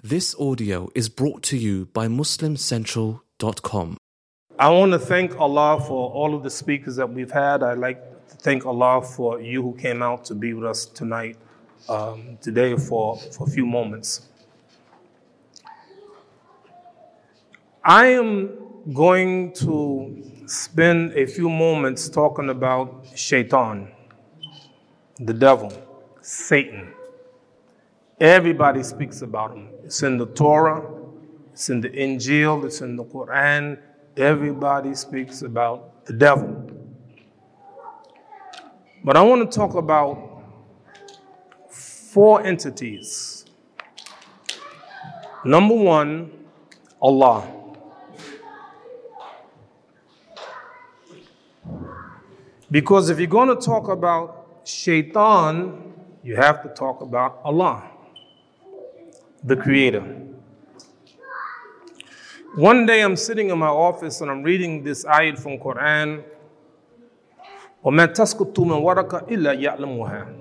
This audio is brought to you by MuslimCentral.com. I want to thank Allah for all of the speakers that we've had. I'd like to thank Allah for you who came out to be with us tonight, today for a few moments. I am going to spend a few moments talking about Shaitan, the devil, Satan. Everybody speaks about him. It's in the Torah, it's in the Injil, it's in the Quran. Everybody speaks about the devil. But I want to talk about 4 entities. Number 1, Allah. Because if you're going to talk about Shaitan, you have to talk about Allah, the Creator. One day I'm sitting in my office and I'm reading this ayat from Quran. وَمَا تَسْقُطُ مِنْ وَرَقَةٍ إِلَّا يَعْلَمُهَا.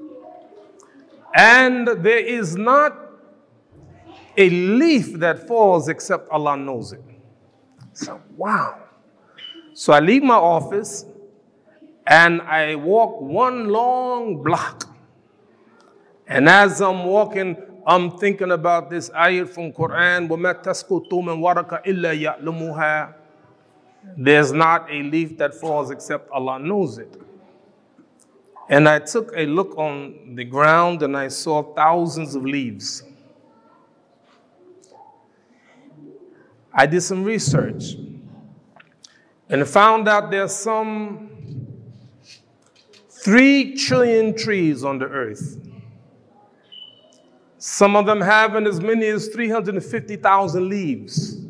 And there is not a leaf that falls except Allah knows it. So, wow. So I leave my office and I walk one long block. And as I'm walking, I'm thinking about this ayat from Quran, وَمَا تَسْقُطُ مِنْ وَرَقَةٍ إِلَّا يَعْلَمُهَا. There's not a leaf that falls except Allah knows it. And I took a look on the ground and I saw thousands of leaves. I did some research and found out there's some 3 trillion trees on the earth. Some of them having as many as 350,000 leaves.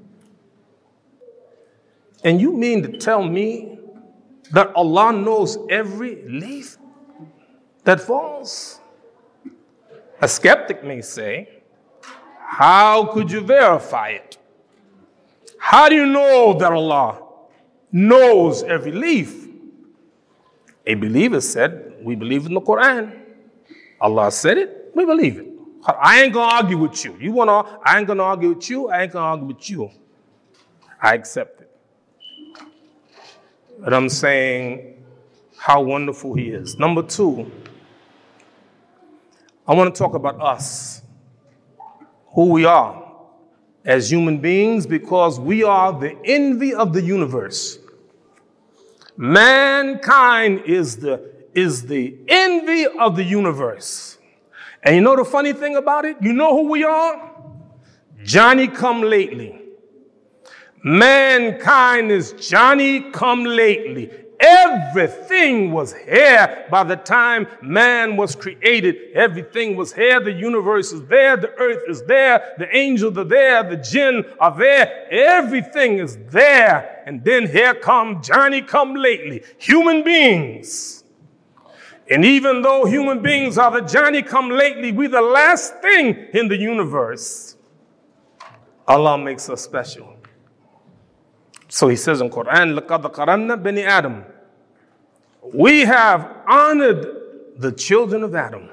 And you mean to tell me that Allah knows every leaf that falls? A skeptic may say, how could you verify it? How do you know that Allah knows every leaf? A believer said, we believe in the Quran. Allah said it, we believe it. I ain't gonna argue with you. I ain't gonna argue with you. I ain't gonna argue with you. I accept it. But I'm saying how wonderful He is. Number 2, I want to talk about us, who we are as human beings, because we are the envy of the universe. Mankind is the envy of the universe. And you know the funny thing about it? You know who we are? Johnny come lately. Mankind is Johnny come lately. Everything was here by the time man was created. Everything was here. The universe is there. The earth is there. The angels are there. The jinn are there. Everything is there. And then here come Johnny come lately. Human beings. And even though human beings are the Johnny come lately, we're the last thing in the universe. Allah makes us special. So He says in Quran, لَقَدْ قَرَمْنَا بَنِي آدَمَ. We have honored the children of Adam.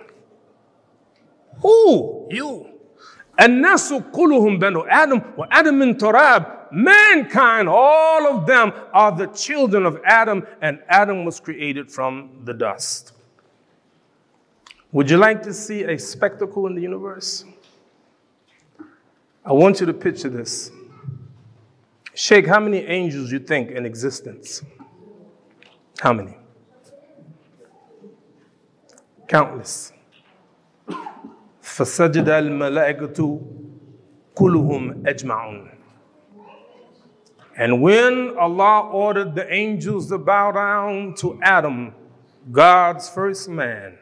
Who? You. النَّاسُ كُلُّهُمْ بَنُو آدَمَ وَآدَمْ مِنْ تُرَابٍ. Mankind, all of them are the children of Adam, and Adam was created from the dust. Would you like to see a spectacle in the universe? I want you to picture this. Sheikh, how many angels you think in existence? How many? Countless. فَسَجَدَ الْمَلَائِكَةُ كُلُّهُمْ أَجْمَعُونَ. And when Allah ordered the angels to bow down to Adam, God's first man,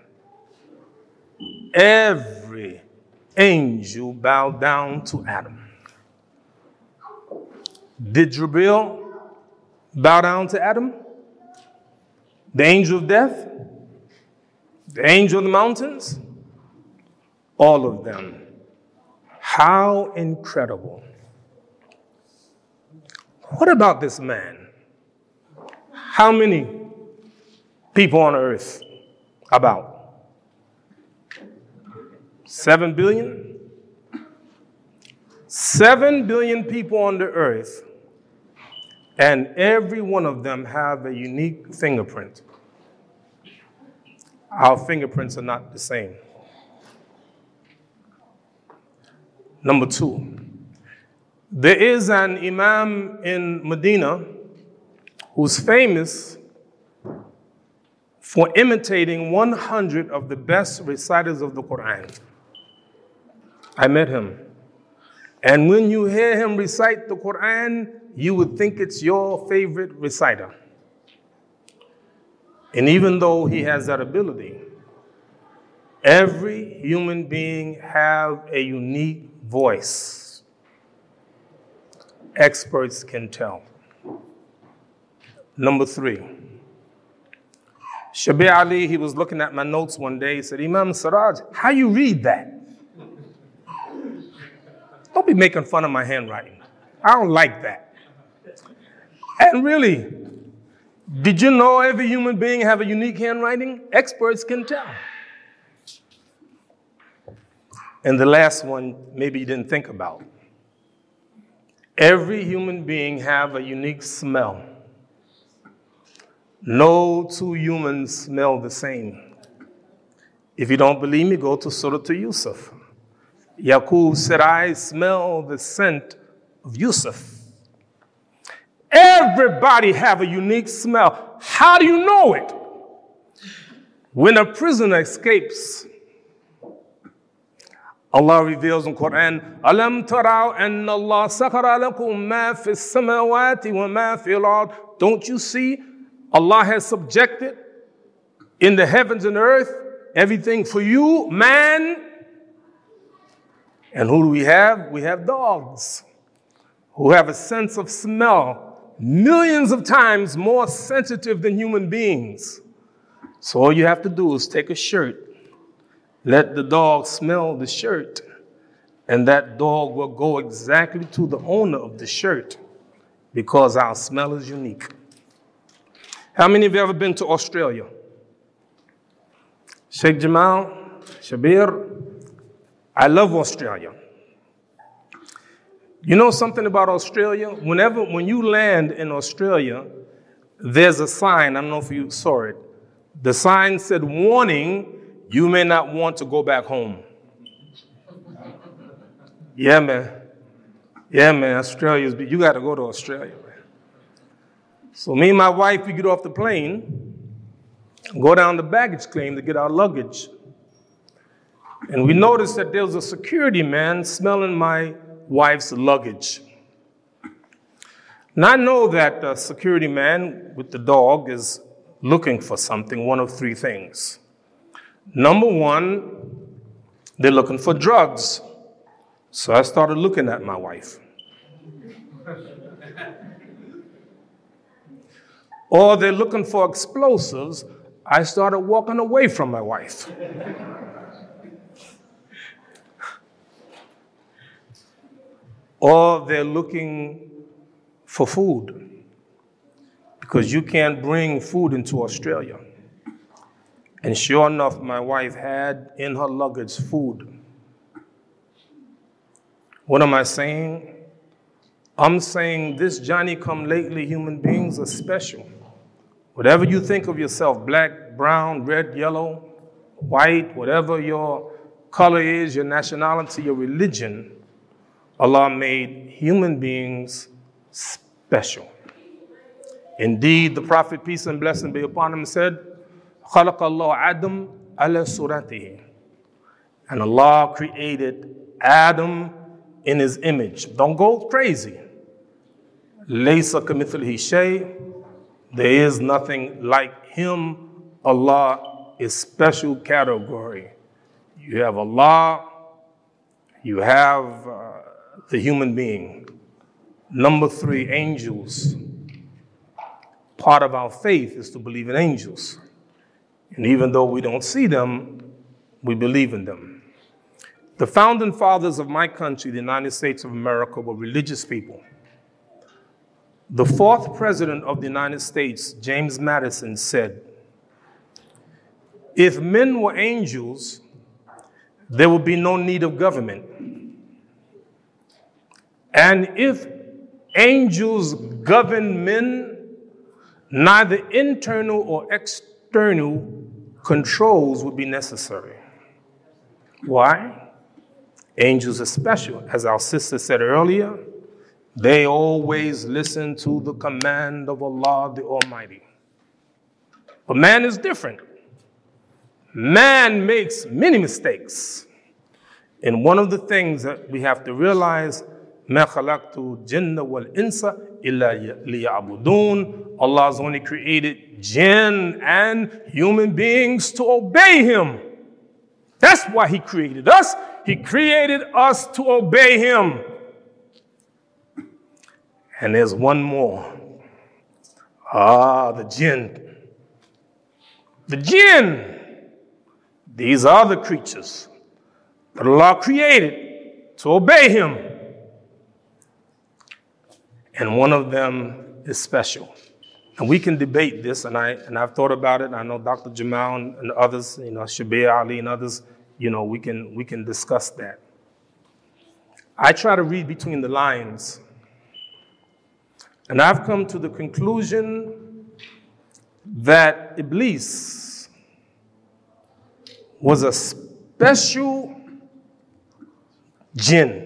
every angel bowed down to Adam. Did Jibreel bow down to Adam? The angel of death? The angel of the mountains? All of them. How incredible. What about this man? How many people on earth? About 7 billion? 7 billion people on the earth, and every one of them have a unique fingerprint. Our fingerprints are not the same. Number 2, there is an imam in Medina who's famous for imitating 100 of the best reciters of the Quran. I met him. And when you hear him recite the Quran, you would think it's your favorite reciter. And even though he has that ability, every human being have a unique voice. Experts can tell. Number 3, Shabir Ali, he was looking at my notes one day. He said, Imam Siraj, how you read that? Don't be making fun of my handwriting. I don't like that. And really, did you know every human being have a unique handwriting? Experts can tell. And the last one, maybe you didn't think about. Every human being have a unique smell. No 2 humans smell the same. If you don't believe me, go to Surah to Yusuf. Yaqub said, I smell the scent of Yusuf. Everybody have a unique smell. How do you know it? When a prisoner escapes, Allah reveals in Quran, Alam taraw anna Allah sakhara lakum ma fi samawati wa ma fi al-ard. Don't you see? Allah has subjected in the heavens and earth everything for you, man. And who do we have? We have dogs who have a sense of smell millions of times more sensitive than human beings. So all you have to do is take a shirt, let the dog smell the shirt, and that dog will go exactly to the owner of the shirt because our smell is unique. How many of you ever been to Australia? Sheikh Jamal, Shabir, I love Australia. You know something about Australia? When you land in Australia, there's a sign, I don't know if you saw it. The sign said, warning, you may not want to go back home. Yeah, man. Yeah, man, you got to go to Australia, man. So me and my wife, we get off the plane, go down the baggage claim to get our luggage. And we noticed that there was a security man smelling my wife's luggage. Now I know that the security man with the dog is looking for something, one of 3 things. Number 1, they're looking for drugs. So I started looking at my wife. Or they're looking for explosives. I started walking away from my wife. Or they're looking for food because you can't bring food into Australia. And sure enough, my wife had in her luggage food. What am I saying? I'm saying this Johnny-come-lately human beings are special. Whatever you think of yourself, black, brown, red, yellow, white, whatever your color is, your nationality, your religion, Allah made human beings special. Indeed, the Prophet, peace and blessing be upon him, said, خَلَقَ اللَّهُ Adam ala suratihi. And Allah created Adam in his image. Don't go crazy. لَيْسَ كَمِثْلِهِ شَيْءٍ. There is nothing like him. Allah is special category. You have Allah, you have the human being. Number 3, angels. Part of our faith is to believe in angels. And even though we don't see them, we believe in them. The founding fathers of my country, the United States of America, were religious people. The 4th president of the United States, James Madison, said, if men were angels, there would be no need of government. And if angels govern men, neither internal or external controls would be necessary. Why? Angels are special. As our sister said earlier, they always listen to the command of Allah the Almighty. But man is different. Man makes many mistakes. And one of the things that we have to realize, مَا خَلَقْتُ الْجِنَّ وَالْإِنسَ إِلَّا لِيَعْبُدُونَ. Allah has only created jinn and human beings to obey Him. That's why He created us. He created us to obey Him. And there's one more. The jinn. The jinn. These are the creatures that Allah created to obey Him. And one of them is special. And we can debate this, and I've thought about it, and I know Dr. Jamal and others, Shabir Ali and others, we can discuss that. I try to read between the lines, and I've come to the conclusion that Iblis was a special jinn,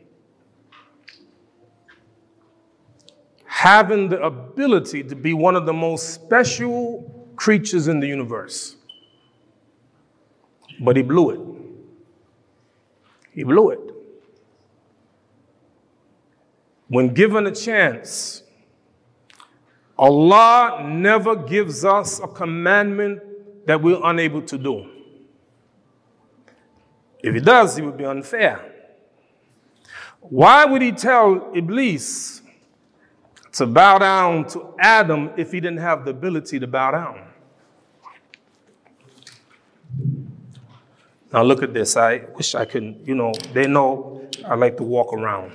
having the ability to be one of the most special creatures in the universe. But he blew it. He blew it. When given a chance, Allah never gives us a commandment that we're unable to do. If He does, He would be unfair. Why would He tell Iblis to bow down to Adam if he didn't have the ability to bow down? Now look at this. I wish I could, they know I like to walk around.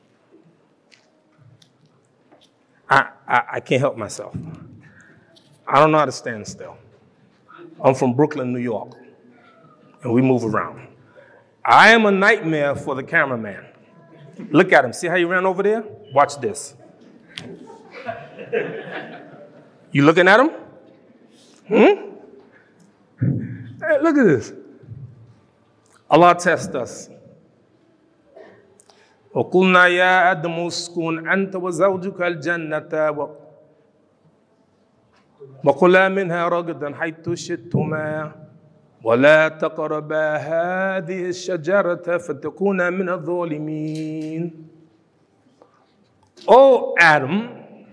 I can't help myself. I don't know how to stand still. I'm from Brooklyn, New York, and we move around. I am a nightmare for the cameraman. Look at him. See how he ran over there? Watch this. You looking at him? Hey, look at this. Allah tests us. وَقُلْنَا يَا آدَمُ اسْكُنْ أَنْتَ وَزَوْجُكَ الْجَنَّةَ وَكُلَا مِنْهَا رَغَدًا حَيْثُ شِئْتُمَا وَلَا تَقْرَبَا هَذِهِ الشَّجَرَةَ فَتَكُونَا مِنَ الظَّالِمِينَ. O Adam,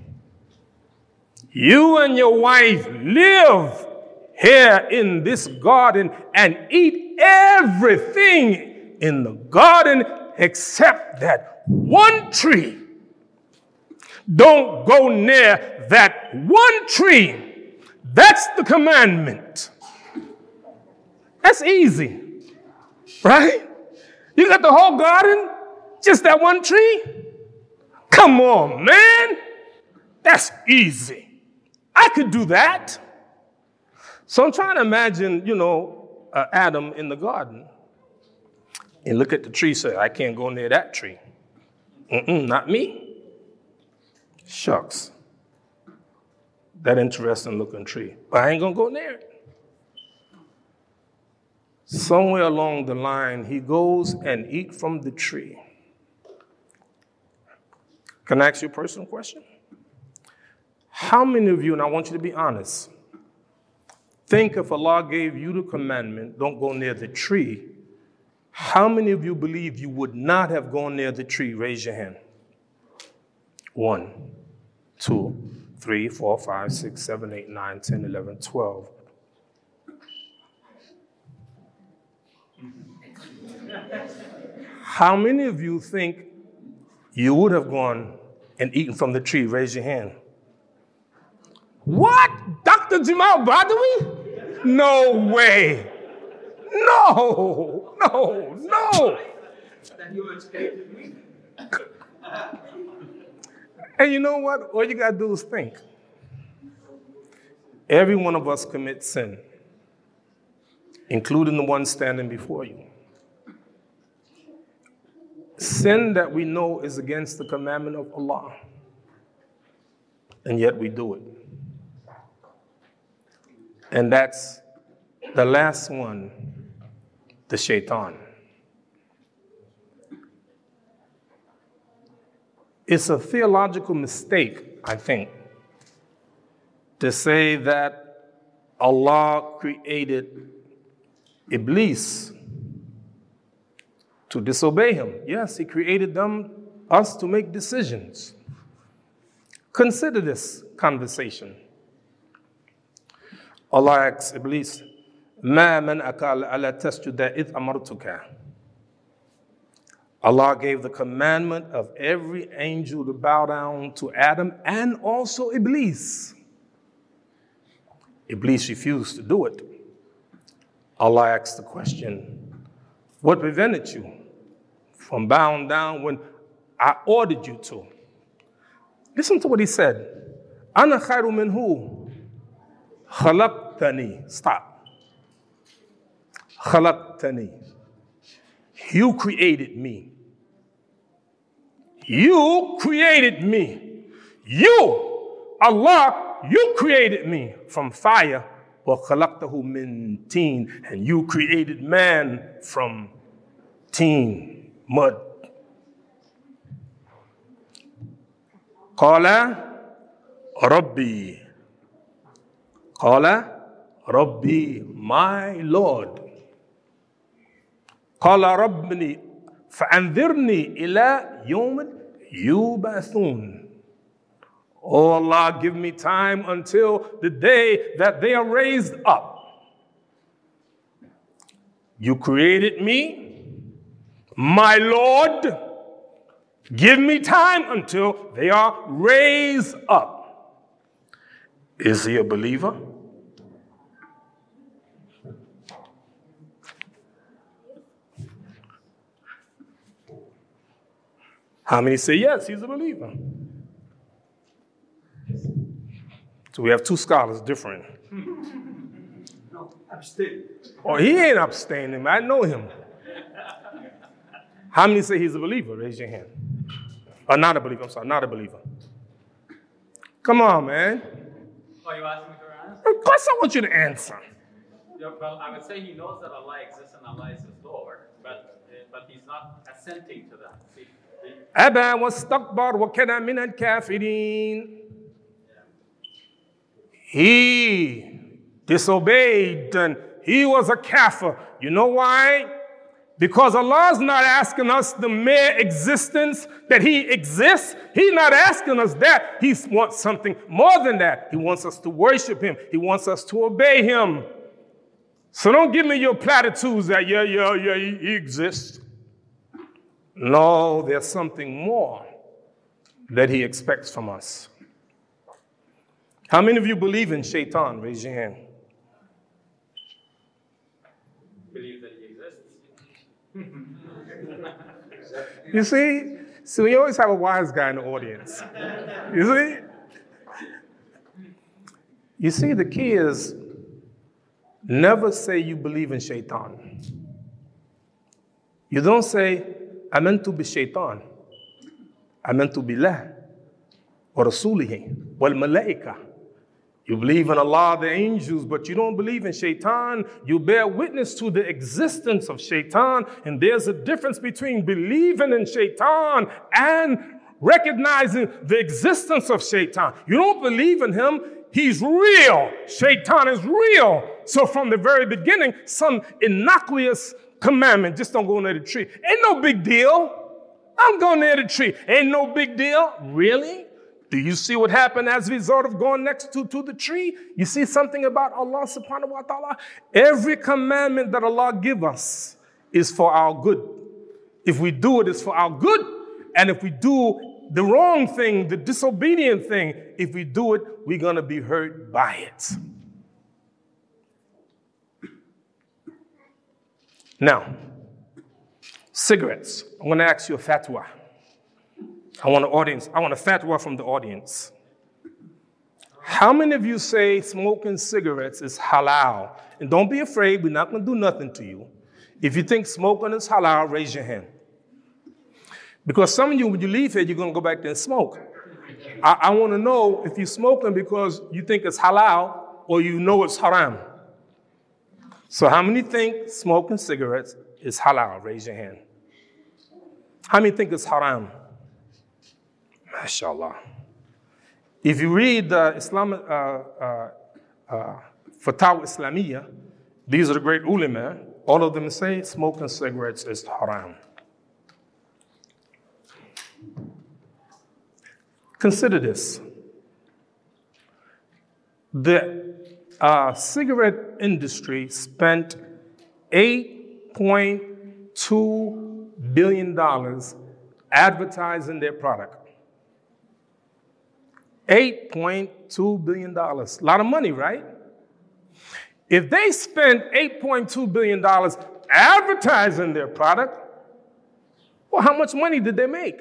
you and your wife live here in this garden and eat everything in the garden except that one tree. Don't go near that one tree. That's the commandment. That's easy, right? You got the whole garden, just that one tree? Come on, man. That's easy. I could do that. So I'm trying to imagine, Adam in the garden. And look at the tree, say, I can't go near that tree. Not me. Shucks. That interesting looking tree. But I ain't going to go near it. Somewhere along the line, he goes and eats from the tree. Can I ask you a personal question? How many of you, and I want you to be honest, think if Allah gave you the commandment, don't go near the tree, how many of you believe you would not have gone near the tree? Raise your hand. 1, 2, 3, 4, 5, 6, 7, 8, 9, 10, 11, 12. How many of you think you would have gone and eaten from the tree? Raise your hand. What? Dr. Jamal Badawi? No way. No. And you know what? All you got to do is think. Every one of us commits sin, including the one standing before you. sin that we know is against the commandment of Allah, and yet we do it. And that's the last one, the shaitan. It's a theological mistake, I think, to say that Allah created Iblis to disobey him. Yes, he created us to make decisions. Consider this conversation. Allah asks Iblis, مَا مَنْعَكَ أَلَّا تَسْجُدَ إِذْ أَمَرْتُكَ. Allah gave the commandment of every angel to bow down to Adam and also Iblis. Iblis refused to do it. Allah asked the question, what prevented you from bowing down when I ordered you to? Listen to what he said. أَنَا خَيْرٌ مِنْهُ خَلَقْتَنِي. Stop. خَلَقْتَنِي. You created me. You created me. You, Allah, you created me from fire. وَخَلَقْتَهُ مِنْ تِينٍ. And you created man from teen, mud. قَالَ رَبِّي. قَالَ رَبِّي, my Lord. قَالَ رَبِّنِي فَأَنذِرْنِي إِلَى يَوْمٍ يُبْعَثُونَ. Oh Allah, give me time until the day that they are raised up. You created me, my Lord. Give me time until they are raised up. Is he a believer? How many say yes, he's a believer? So we have two scholars different. No, abstain. Oh, he ain't abstaining. I know him. How many say he's a believer? Raise your hand. Or not a believer. I'm sorry, not a believer. Come on, man. Oh, you asking me to answer? Of course I want you to answer. Yeah, well, I would say he knows that Allah exists and Allah is his Lord, but he's not assenting to that. See, أَبَى وَاسْتَكْبَرَ وَكَانَ مِنَ الْكَافِرِينَ. He disobeyed and he was a kafir. You know why? Because Allah's not asking us the mere existence that he exists. He's not asking us that. He wants something more than that. He wants us to worship him. He wants us to obey him. So don't give me your platitudes that, yeah, he exists. No, there's something more that he expects from us. How many of you believe in shaitan? Raise your hand. believe that he exists. You see? So we always have a wise guy in the audience. You see? You see, the key is never say you believe in shaitan. You don't say, amantu bi shaitan. Amantu billah wa rasulihi wal malaika. You believe in Allah, the angels, but you don't believe in shaitan. You bear witness to the existence of shaitan. And there's a difference between believing in shaitan and recognizing the existence of shaitan. You don't believe in him. He's real. Shaitan is real. So from the very beginning, some innocuous commandment, just don't go near the tree. Ain't no big deal. I'm going near the tree. Ain't no big deal. Really? Do you see what happened as a result of going next to the tree? You see something about Allah subhanahu wa ta'ala? Every commandment that Allah gives us is for our good. If we do it, it's for our good. And if we do the wrong thing, the disobedient thing, if we do it, we're going to be hurt by it. Now, cigarettes. I'm going to ask you a fatwa. I want a fatwa from the audience. How many of you say smoking cigarettes is halal? And don't be afraid, we're not going to do nothing to you. If you think smoking is halal, raise your hand. Because some of you, when you leave here, you're going to go back there and smoke. I want to know if you're smoking because you think it's halal or you know it's haram. So how many think smoking cigarettes is halal? Raise your hand. How many think it's haram? MashaAllah. If you read Fatwa Islamiyya, these are the great ulama, all of them say smoking cigarettes is haram. Consider this. The cigarette industry spent $8.2 billion advertising their product. $8.2 billion. A lot of money, right? If they spent $8.2 billion advertising their product, well, how much money did they make?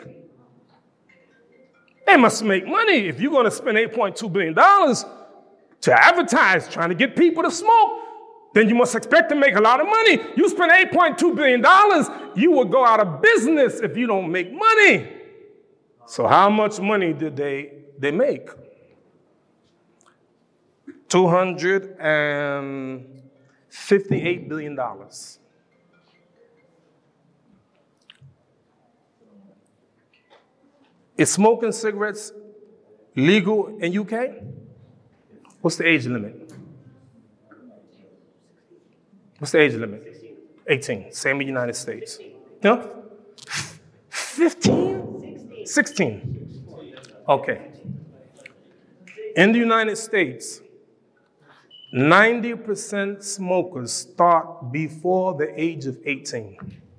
They must make money. If you're going to spend $8.2 billion to advertise, trying to get people to smoke, then you must expect to make a lot of money. You spend $8.2 billion, you will go out of business if you don't make money. So how much money did they make? $258 billion. Is smoking cigarettes legal in UK? What's the age limit? What's the age limit? 18. Same in the United States. No? 15? 16. Okay. In the United States, 90% smokers start before the age of 18.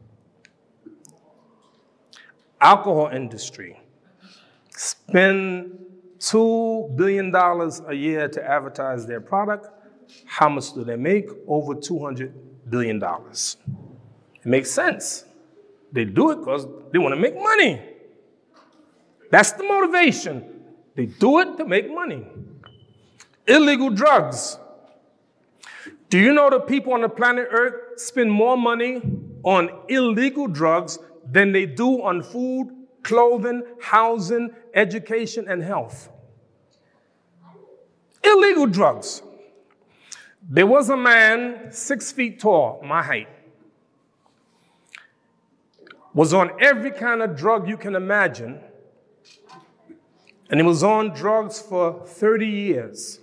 Alcohol industry spend $2 billion a year to advertise their product. How much do they make? Over $200 billion. It makes sense. They do it because they want to make money. That's the motivation. They do it to make money. Illegal drugs. Do you know that people on the planet Earth spend more money on illegal drugs than they do on food, clothing, housing, education, and health? Illegal drugs. There was a man 6 feet tall, my height, was on every kind of drug you can imagine, and he was on drugs for 30 years.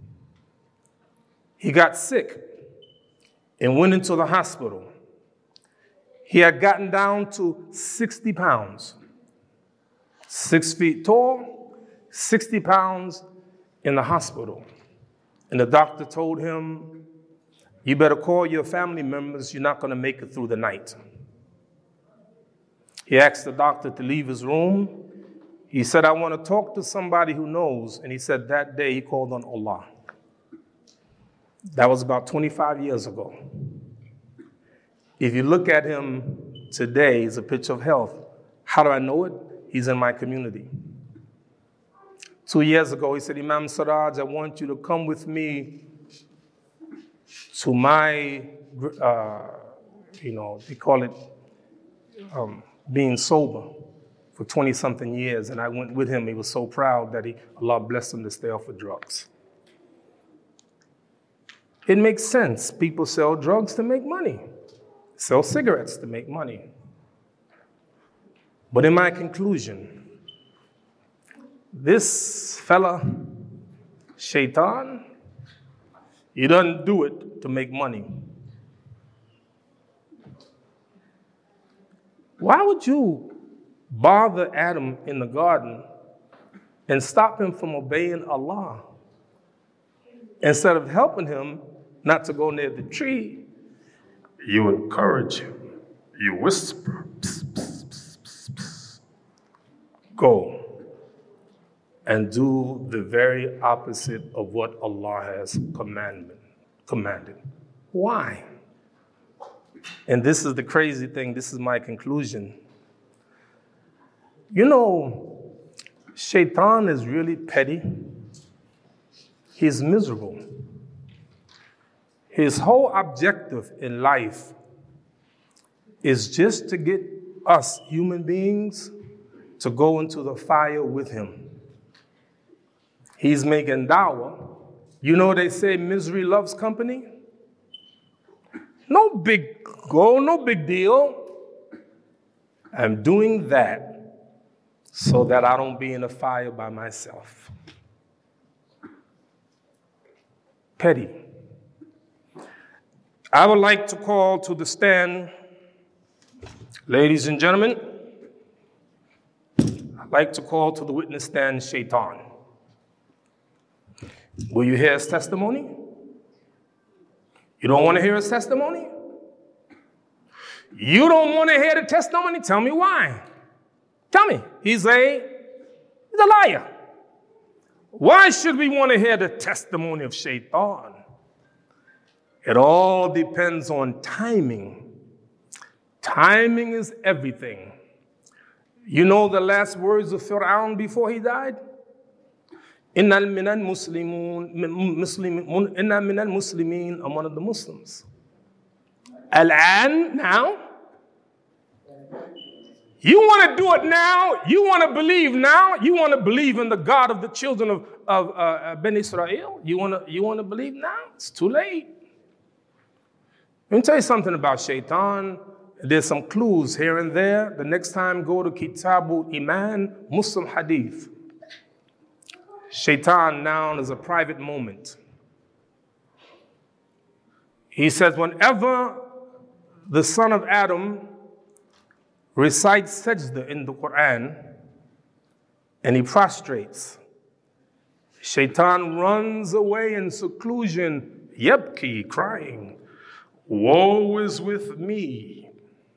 He got sick and went into the hospital. He had gotten down to 60 pounds. 6 feet tall, 60 pounds in the hospital. And the doctor told him, you better call your family members, you're not going to make it through the night. He asked the doctor to leave his room. He said, I want to talk to somebody who knows. And he said that day he called on Allah. That was about 25 years ago. If you look at him today, he's a picture of health. How do I know it? He's in my community. 2 years ago, he said, Imam Siraj, I want you to come with me to my, they call it being sober for 20-something years. And I went with him. He was so proud that Allah blessed him to stay off of drugs. It makes sense. People sell drugs to make money, sell cigarettes to make money. But in my conclusion, this fella, Shaitan, he doesn't do it to make money. Why would you bother Adam in the garden and stop him from obeying Allah? Instead of helping him not to go near the tree, you encourage him. You whisper, psst, psst, psst, psst, psst. Go and do the very opposite of what Allah has commanded. Why? And this is the crazy thing. This is my conclusion. You know, Shaitan is really petty. He's miserable. His whole objective in life is just to get us human beings to go into the fire with him. He's making dawah. You know they say misery loves company? No big goal, no big deal. I'm doing that so that I don't be in the fire by myself. Petty. I would like to call to the stand, ladies and gentlemen, I'd like to call to the witness stand Shaitan. Will you hear his testimony? You don't want to hear his testimony? You don't want to hear the testimony? Tell me why. Tell me. He's a liar. Why should we want to hear the testimony of Shaitan? It all depends on timing. Timing is everything. You know the last words of Fir'aun before he died? Inna minal muslimin, I'm one of the Muslims. Al-an, now. You want to do it now? You want to believe now? You want to believe in the God of the children of Ben Israel? You want to believe now? It's too late. Let me tell you something about Shaitan. There's some clues here and there. The next time, go to Kitabul Iman, Muslim Hadith. Shaitan now is a private moment. He says, whenever the son of Adam recites sajda in the Quran and he prostrates, Shaitan runs away in seclusion, yabki, crying, woe is with me.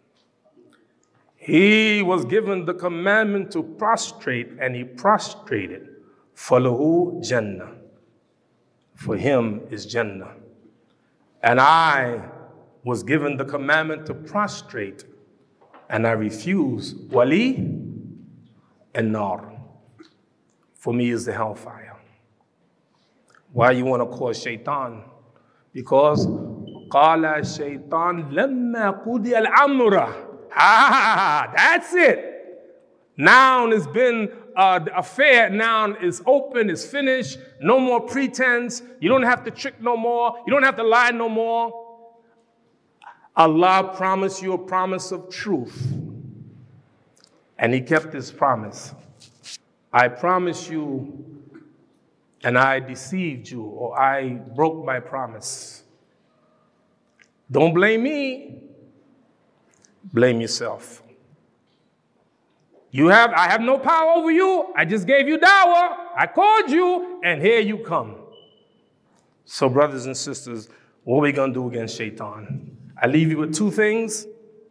He was given the commandment to prostrate and he prostrated. Falahu Jannah. For him is Jannah. And I was given the commandment to prostrate and I refuse. Wali and Nar. For me is the hellfire. Why you want to call Shaitan? Because Qala Shaitan lamma qudi al-amra. That's it. Now has been the affair. Now is open, is finished. No more pretense. You don't have to trick no more. You don't have to lie no more. Allah promised you a promise of truth. And he kept his promise. I promised you and I deceived you, or I broke my promise. Don't blame me. Blame yourself. I have no power over you. I just gave you dawah. I called you, and here you come. So, brothers and sisters, what are we going to do against Shaitan? I leave you with two things,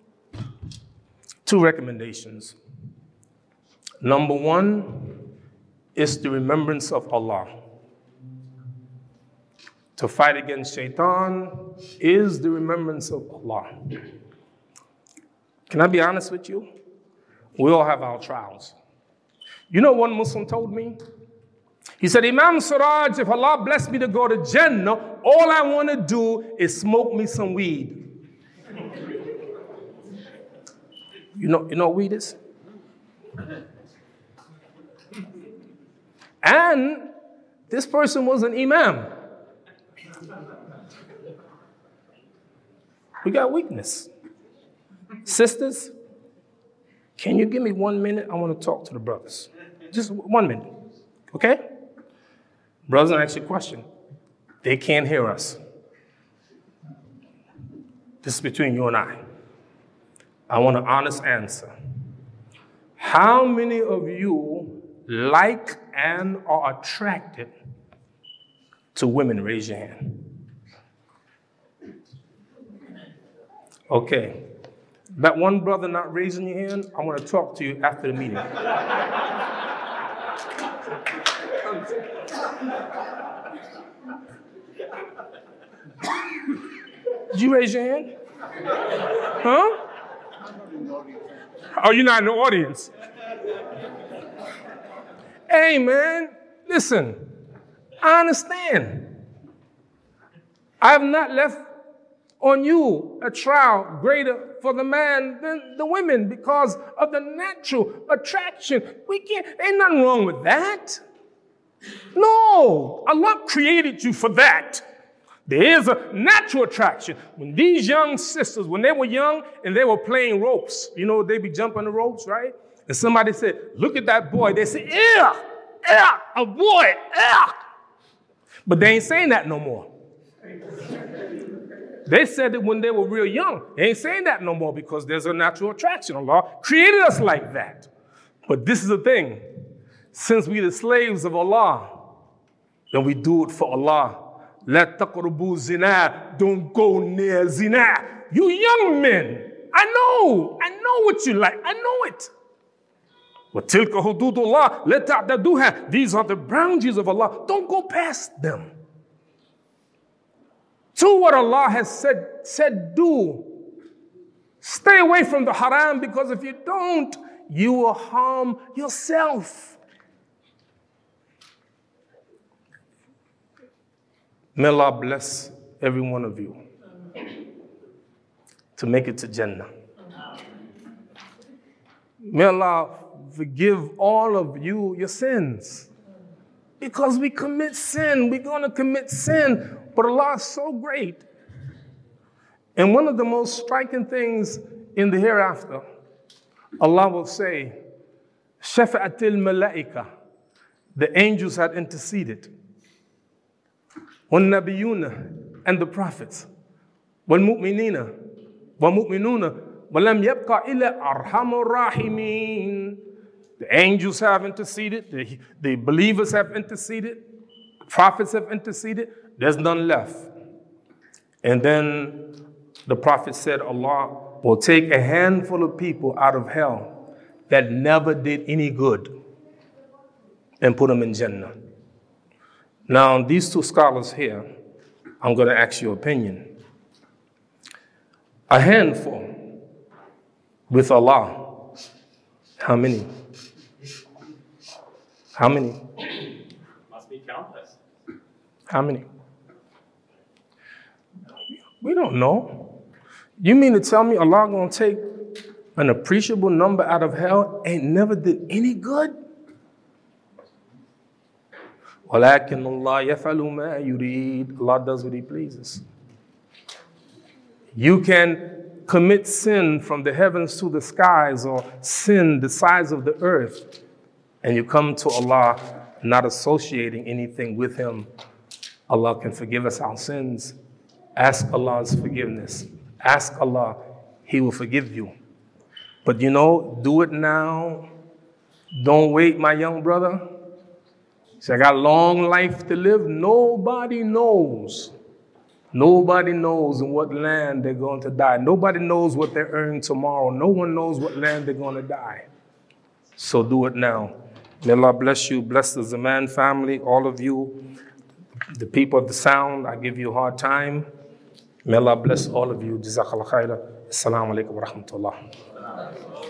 two recommendations. Number one is the remembrance of Allah. To fight against Shaitan is the remembrance of Allah. Can I be honest with you? We all have our trials. You know one Muslim told me? He said, Imam Siraj, if Allah bless me to go to Jannah, all I want to do is smoke me some weed. You know what weed is? And this person was an imam. We got weakness. Sisters, can you give me 1 minute? I want to talk to the brothers. Just 1 minute, okay? Brothers, I ask you a question. They can't hear us. This is between you and I. I want an honest answer. How many of you like and are attracted to women? Raise your hand. Okay. That one brother not raising your hand, I want to talk to you after the meeting. Did you raise your hand? Huh? Oh, you're not in the audience. Hey, man, listen. I understand. I have not left on you a trial greater for the man than the women because of the natural attraction. Ain't nothing wrong with that. No, Allah created you for that. There is a natural attraction. When these young sisters, when they were young and they were playing ropes, you know, they be jumping the ropes, right? And somebody said, look at that boy. They say, a boy, But they ain't saying that no more. They said it when they were real young. They ain't saying that no more because there's a natural attraction. Allah created us like that. But this is the thing. Since we the slaves of Allah, then we do it for Allah. La taqrabu zina. Don't go near zina. You young men, I know what you like. I know it. وَتِلْكَ حُدُودُ اللَّهِ لَا تَعْتَدُوهَا. These are the boundaries of Allah. Don't go past them. Do what Allah has said do. Stay away from the haram, because if you don't, you will harm yourself. May Allah bless every one of you to make it to Jannah. May Allah forgive all of you your sins. Because we commit sin. We're going to commit sin. But Allah is so great. And one of the most striking things in the hereafter, Allah will say, Shafa'atil malaika, the angels had interceded. وَالنَّبِيُّونَ, and the prophets. وَالْمُؤْمِنِينَ وَالْمُؤْمِنُونَ وَلَمْ يَبْقَ إِلَّا أَرْحَمُ الرَّاحِمِينَ. The angels have interceded. The believers have interceded. The prophets have interceded. There's none left. And then the prophet said, Allah will take a handful of people out of hell that never did any good and put them in Jannah. Now, these two scholars here, I'm going to ask your opinion. A handful with Allah, how many? How many? Must be countless. How many? We don't know. You mean to tell me Allah going to take an appreciable number out of hell and never did any good? وَلَكِنَّ اللَّهَ يَفْعَلُ مَا يُرِيدُ. Allah does what He pleases. You can commit sin from the heavens to the skies, or sin the size of the earth, and you come to Allah not associating anything with Him. Allah can forgive us our sins. Ask Allah's forgiveness. Ask Allah, He will forgive you. But you know, do it now. Don't wait, my young brother. See, I got a long life to live. Nobody knows. Nobody knows in what land they're going to die. Nobody knows what they earn tomorrow. No one knows what land they're going to die. So do it now. May Allah bless you. Bless the Zaman family, all of you. The people of the sound, I give you a hard time. May Allah bless all of you. Jazakallah khaira. Assalamu alaikum wa rahmatullah.